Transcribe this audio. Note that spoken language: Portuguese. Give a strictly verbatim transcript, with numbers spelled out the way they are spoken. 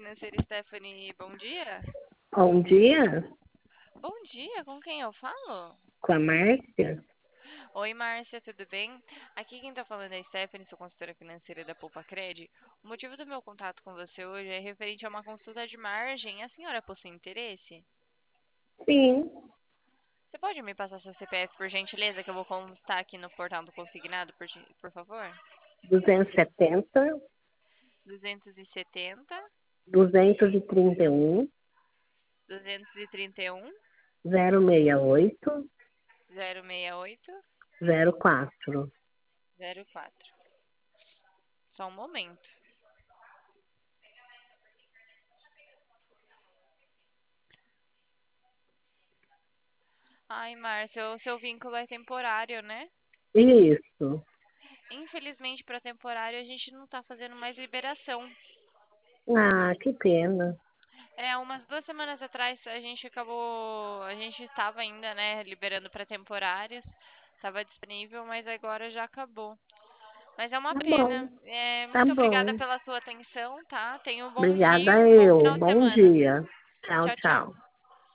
financeira Stephanie, bom dia. Bom dia, Bom dia, com quem eu falo? com a Márcia. Oi, Márcia, tudo bem? Aqui quem tá falando é a Stephanie, sou consultora financeira da Poupa Cred. O motivo do meu contato com você hoje é referente a uma consulta de margem. A senhora possui interesse? Sim, Você pode me passar seu C P F, por gentileza, que eu vou constar aqui no portal do consignado, por, gen- por favor? duzentos e setenta, duzentos e setenta, duzentos e trinta e um, duzentos e trinta e um, zero seis oito, zero seis oito, zero quatro. zero quatro. Só um momento. Ai, Márcia, o seu vínculo é temporário, né? Isso. Infelizmente, para temporário, a gente não tá fazendo mais liberação. Ah, que pena. É, umas duas semanas atrás a gente acabou, a gente estava ainda, né, liberando para temporários, estava disponível, mas agora já acabou. Mas é uma Tá pena. bom, É, tá muito obrigada bom. pela sua atenção, tá? Tenha um bom dia, Obrigada um bom eu. final de Bom semana. dia. Tchau, Tchau, tchau. tchau.